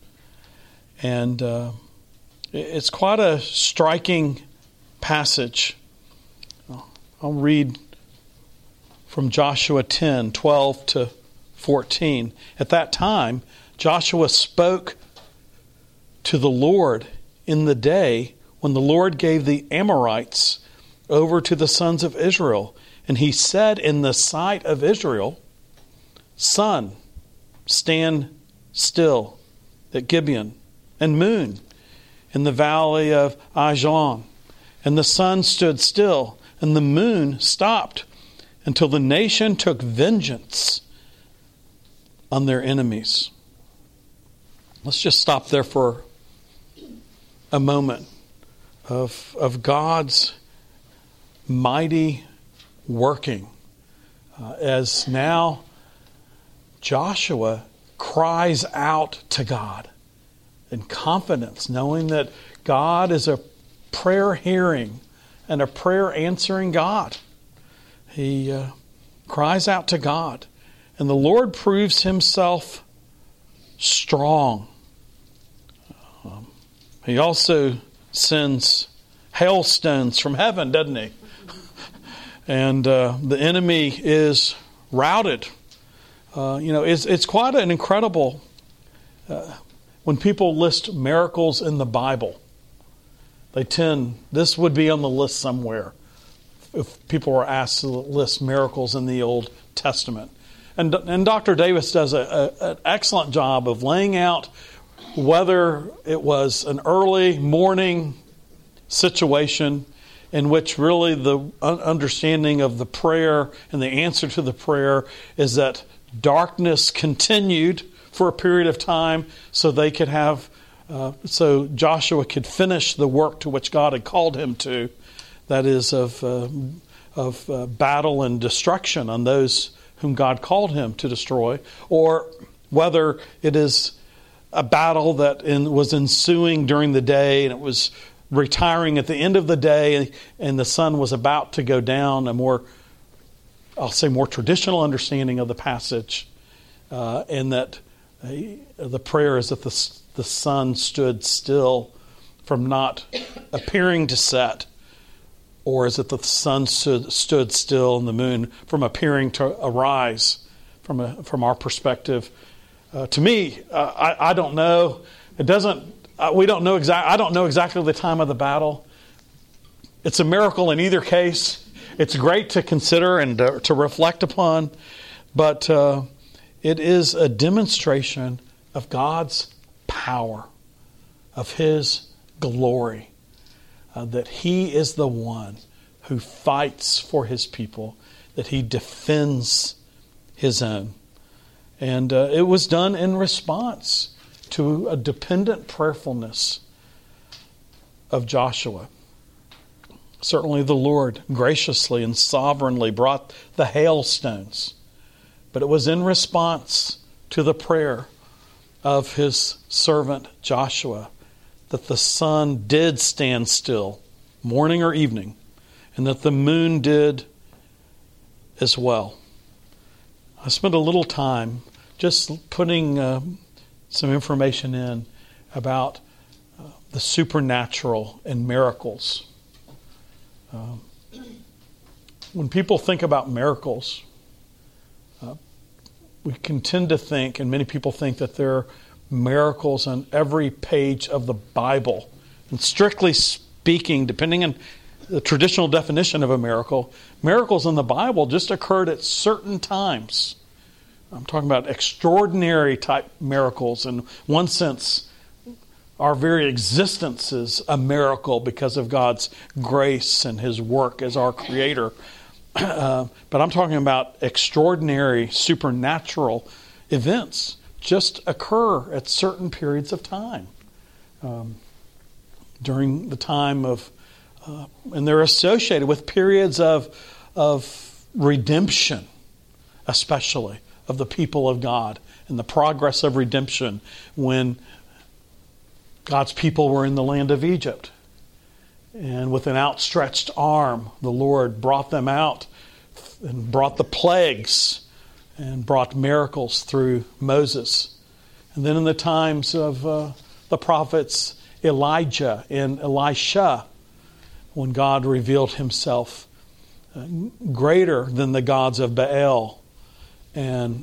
[SPEAKER 1] And uh, it's quite a striking passage. I'll read from Joshua ten, twelve to fourteen. At that time, Joshua spoke to the Lord in the day when the Lord gave the Amorites over to the sons of Israel. And he said in the sight of Israel, sun, stand still at Gibeon, and moon in the valley of Ajalon. and the sun stood still, and the moon stopped, until the nation took vengeance on their enemies. Let's just stop there for a moment of, of God's mighty working. Uh, as now Joshua cries out to God in confidence, knowing that God is a prayer hearing and a prayer answering God. He uh, cries out to God, and the Lord proves himself strong. Um, he also sends hailstones from heaven, doesn't he? And uh, the enemy is routed. Uh, you know, it's, it's quite an incredible, uh, when people list miracles in the Bible, they tend, this would be on the list somewhere if people were asked to list miracles in the Old Testament. And, and Doctor Davis does a, a, an excellent job of laying out whether it was an early morning situation in which really the understanding of the prayer and the answer to the prayer is that darkness continued for a period of time so they could have, uh, so Joshua could finish the work to which God had called him to, that is of, uh, of uh, battle and destruction on those whom God called him to destroy, or whether it is a battle that in, was ensuing during the day and it was retiring at the end of the day and the sun was about to go down. A more, I'll say more traditional understanding of the passage, uh, and that uh, the prayer is that the, the sun stood still from not appearing to set, or is it that the sun stood, stood still and the moon from appearing to arise from a, from our perspective. Uh, to me, uh, I, I don't know. It doesn't. Uh, we don't know exact. I don't know exactly the time of the battle. It's a miracle in either case. It's great to consider and to, to reflect upon, but uh, it is a demonstration of God's power, of His glory, uh, that He is the one who fights for His people, that He defends His own. And uh, it was done in response to a dependent prayerfulness of Joshua. Certainly the Lord graciously and sovereignly brought the hailstones, but it was in response to the prayer of His servant Joshua that the sun did stand still, morning or evening, and that the moon did as well. I spent a little time just putting uh, some information in about uh, the supernatural and miracles. Um, when people think about miracles, uh, we can tend to think, and many people think, that there are miracles on every page of the Bible. And strictly speaking, depending on the traditional definition of a miracle, miracles in the Bible just occurred at certain times. I'm talking about extraordinary type miracles. In one sense, our very existence is a miracle because of God's grace and His work as our Creator. Uh, but I'm talking about extraordinary supernatural events just occur at certain periods of time. Um, during the time of, uh, and they're associated with periods of, of redemption, especially of the people of God and the progress of redemption when God's people were in the land of Egypt. And with an outstretched arm, the Lord brought them out and brought the plagues and brought miracles through Moses. And then in the times of uh, the prophets Elijah and Elisha, when God revealed Himself uh, greater than the gods of Baal. And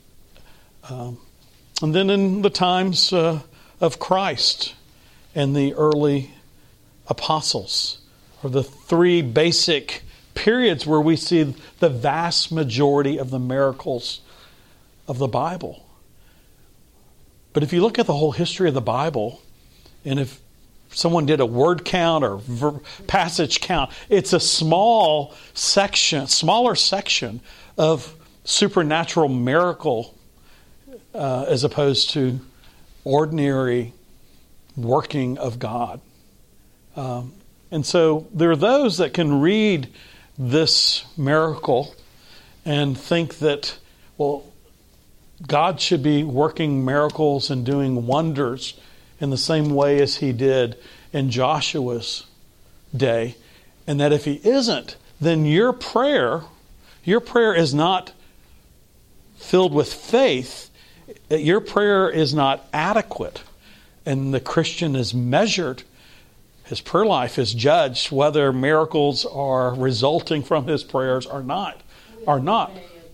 [SPEAKER 1] um, and then in the times uh, of Christ and the early apostles, are the three basic periods where we see the vast majority of the miracles of the Bible. But if you look at the whole history of the Bible, and if someone did a word count or ver- passage count. It's a small section, smaller section of supernatural miracle uh, as opposed to ordinary working of God. Um, and so there are those that can read this miracle and think that, well, God should be working miracles and doing wonders in the same way as He did in Joshua's day. And that if He isn't, then your prayer, your prayer is not filled with faith. Your prayer is not adequate. And the Christian is measured. His prayer life is judged whether miracles are resulting from his prayers or not. Or not.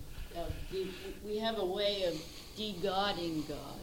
[SPEAKER 8] We have a way of de-godding God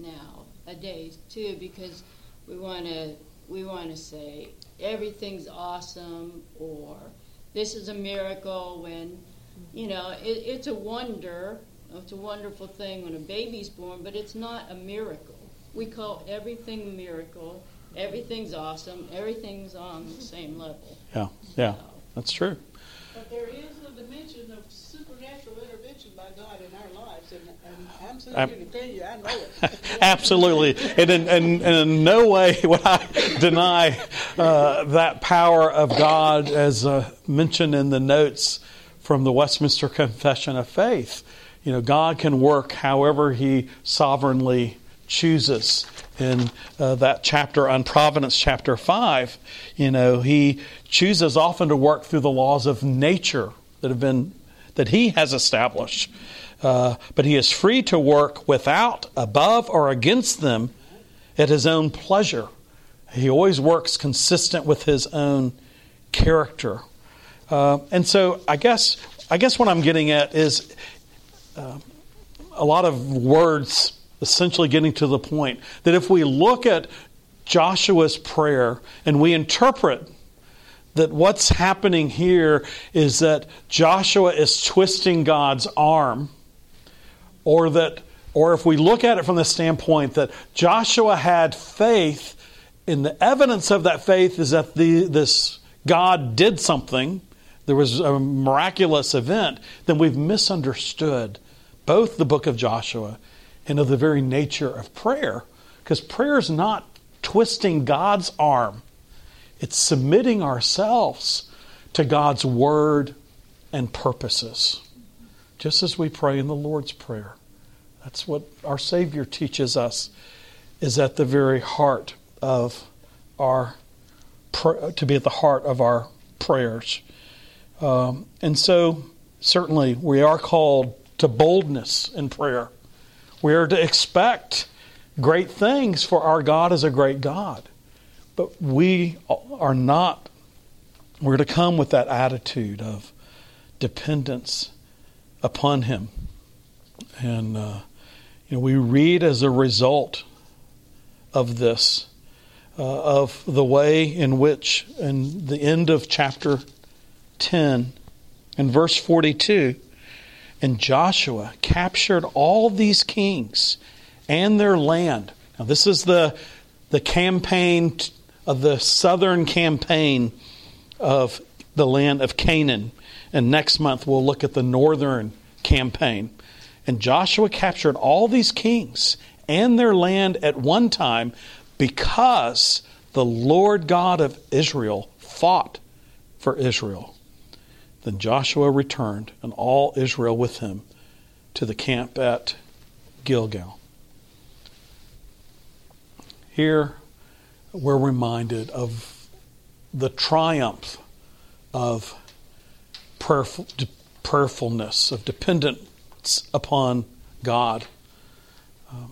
[SPEAKER 8] nowadays too, because we want to we want to say everything's awesome or this is a miracle when, you know, it, it's a wonder. It's a wonderful thing when a baby's born, but it's not a miracle. We call everything a miracle. Everything's awesome. Everything's on the same level.
[SPEAKER 1] Yeah, yeah,
[SPEAKER 8] So.
[SPEAKER 1] that's true.
[SPEAKER 2] But there is a dimension of supernatural intervention by God in our lives, and, and I'm sitting
[SPEAKER 1] Ab-
[SPEAKER 2] here to tell you, I know it.
[SPEAKER 1] Absolutely. And in, and, and in no way would I deny uh, that power of God as uh, mentioned in the notes from the Westminster Confession of Faith. You know, God can work however He sovereignly chooses. In uh, that chapter on Providence, chapter five, you know, He chooses often to work through the laws of nature that have been that He has established. Uh, but He is free to work without, above, or against them at His own pleasure. He always works consistent with His own character. Uh, and so I guess I guess what I'm getting at is uh, a lot of words essentially getting to the point that if we look at Joshua's prayer and we interpret that what's happening here is that Joshua is twisting God's arm, or that, or if we look at it from the standpoint that Joshua had faith, and the evidence of that faith is that the, this God did something, there was a miraculous event, then we've misunderstood both the book of Joshua and of the very nature of prayer. Because prayer is not twisting God's arm. It's submitting ourselves to God's word and purposes. Just as we pray in the Lord's Prayer. That's what our Savior teaches us, is at the very heart of our, to be at the heart of our prayers. Um, and so, certainly, we are called to boldness in prayer. We are to expect great things, for our God is a great God. But we are not, we're to come with that attitude of dependence upon Him. And uh, you know, we read as a result of this, uh, of the way in which, in the end of chapter ten, in verse forty-two, and Joshua captured all these kings and their land. Now this is the the campaign of the southern campaign of the land of Canaan. And next month we'll look at the northern campaign. And Joshua captured all these kings and their land at one time because the Lord God of Israel fought for Israel. Then Joshua returned, and all Israel with him, to the camp at Gilgal. Here we're reminded of the triumph of prayerful, prayerfulness, of dependence upon God. Um,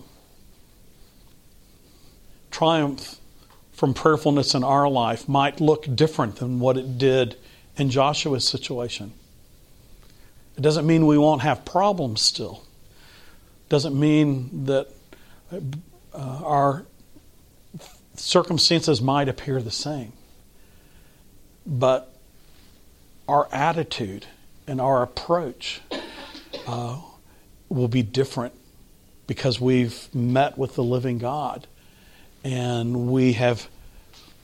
[SPEAKER 1] triumph from prayerfulness in our life might look different than what it did in Joshua's situation. It doesn't mean we won't have problems still. It doesn't mean that uh, our circumstances might appear the same. But our attitude and our approach uh, will be different because we've met with the living God and we have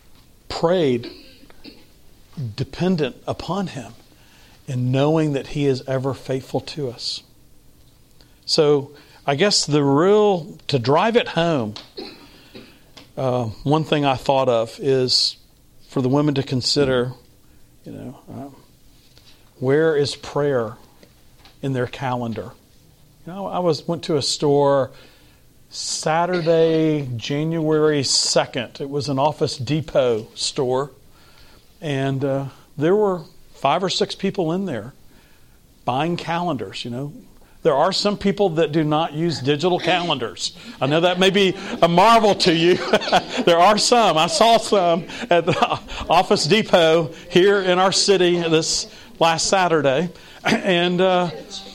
[SPEAKER 1] prayed dependent upon Him and knowing that He is ever faithful to us. So I guess the real, to drive it home, uh, one thing I thought of is for the women to consider, you know, uh, where is prayer in their calendar? You know, I was went to a store Saturday, January second. It was an Office Depot store. And uh, there were five or six people in there buying calendars, you know. There are some people that do not use digital calendars. I know that may be a marvel to you. There are some. I saw some at the Office Depot here in our city this last Saturday. And, uh,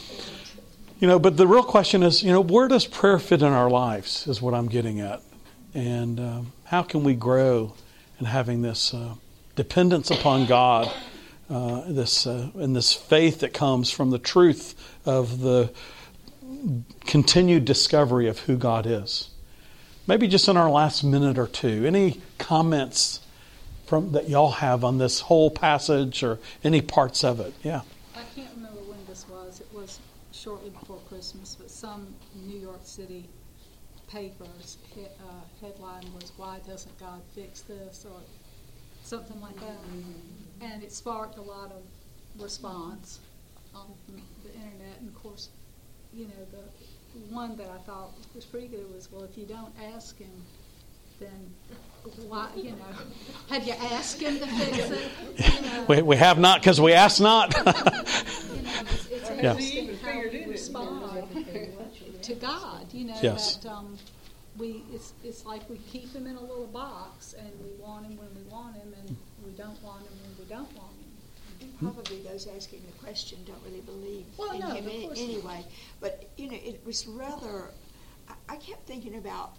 [SPEAKER 1] you know, but the real question is, you know, where does prayer fit in our lives is what I'm getting at. And um, how can we grow in having this uh, dependence upon God, uh, this uh, and this faith that comes from the truth of the continued discovery of who God is. Maybe just in our last minute or two, any comments from that y'all have on this whole passage or any parts of it? Yeah.
[SPEAKER 7] I can't remember when this was. It was shortly before Christmas, but some New York City paper's he, uh, headline was, "Why doesn't God fix this?" or something like that. Mm-hmm. And it sparked a lot of response on the internet. And of course, you know, the one that I thought was pretty good was, well, if you don't ask Him, then why, you know, have you asked Him to fix it? You know,
[SPEAKER 1] we, we have not because we asked not.
[SPEAKER 7] You know, it's, it's
[SPEAKER 1] Yeah.
[SPEAKER 7] interesting how we respond to God, you know,
[SPEAKER 1] Yes.
[SPEAKER 7] that um, we it's it's like we keep Him in a little box and we want Him when we want Him and we don't want Him when we don't want Him.
[SPEAKER 3] Probably those asking the question don't really believe
[SPEAKER 7] Well,
[SPEAKER 3] in
[SPEAKER 7] no,
[SPEAKER 3] Him
[SPEAKER 7] of
[SPEAKER 3] any-
[SPEAKER 7] course not.
[SPEAKER 3] anyway. But, you know, it was rather, I, I kept thinking about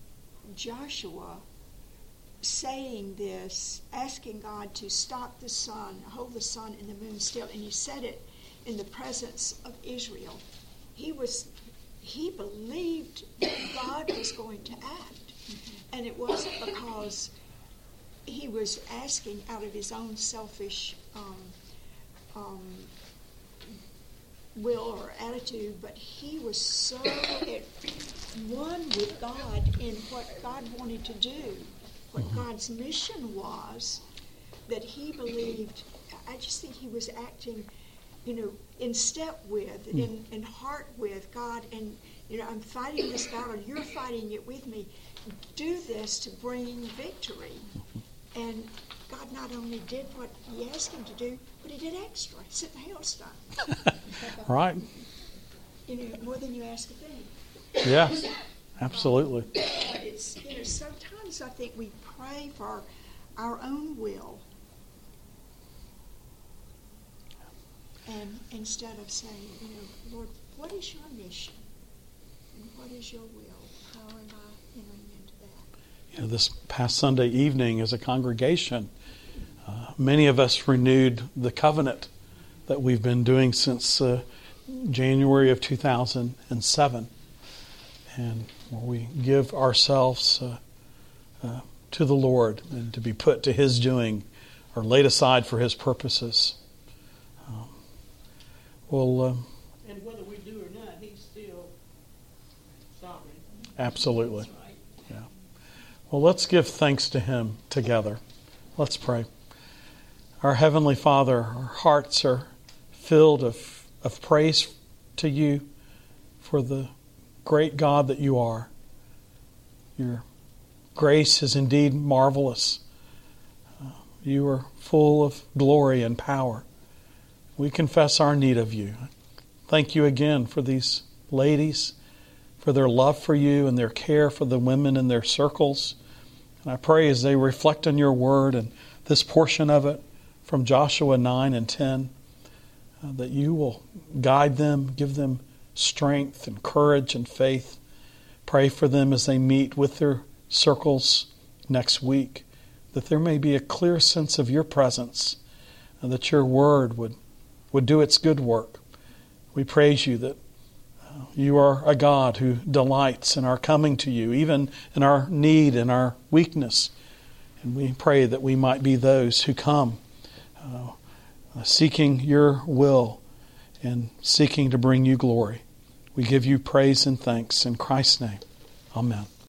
[SPEAKER 3] Joshua saying this, asking God to stop the sun, hold the sun and the moon still, and he said it in the presence of Israel. He was, he believed that God was going to act. And it wasn't because he was asking out of his own selfish um, um, will or attitude, but he was so at one with God in what God wanted to do, what God's mission was, that he believed. I just think he was acting, you know, in step with, in, in heart with God, and, you know, I'm fighting this battle, you're fighting it with me. Do this to bring victory. And God not only did what he asked him to do, but he did extra. He sent the hailstone.
[SPEAKER 1] Right.
[SPEAKER 3] You know, more than you ask of thing.
[SPEAKER 1] Yes, absolutely.
[SPEAKER 3] But it's, you know, sometimes I think we pray for our own will. And instead of saying, you know, Lord, what is your mission? And what is your will? How am I entering into that?
[SPEAKER 1] You know, this past Sunday evening as a congregation, uh, many of us renewed the covenant that we've been doing since uh, January of two thousand seven. And where we give ourselves uh, uh, to the Lord and to be put to His doing or laid aside for His purposes. Um, well, um,
[SPEAKER 2] And whether we do or not, He's still sovereign.
[SPEAKER 1] absolutely.
[SPEAKER 2] That's right.
[SPEAKER 1] Yeah. Well, let's give thanks to Him together. Let's pray. Our Heavenly Father, our hearts are filled of, of praise to You for the great God that You are. Your grace is indeed marvelous. Uh, you are full of glory and power. We confess our need of You. Thank You again for these ladies, for their love for You and their care for the women in their circles. And I pray as they reflect on Your word and this portion of it from Joshua nine and ten, uh, that You will guide them, give them strength and courage and faith. Pray for them as they meet with their circles next week, that there may be a clear sense of Your presence and that Your word would, would do its good work. We praise You that uh, You are a God who delights in our coming to You, even in our need and our weakness. And we pray that we might be those who come uh, seeking your will and seeking to bring you glory. We give you praise and thanks in Christ's name. Amen.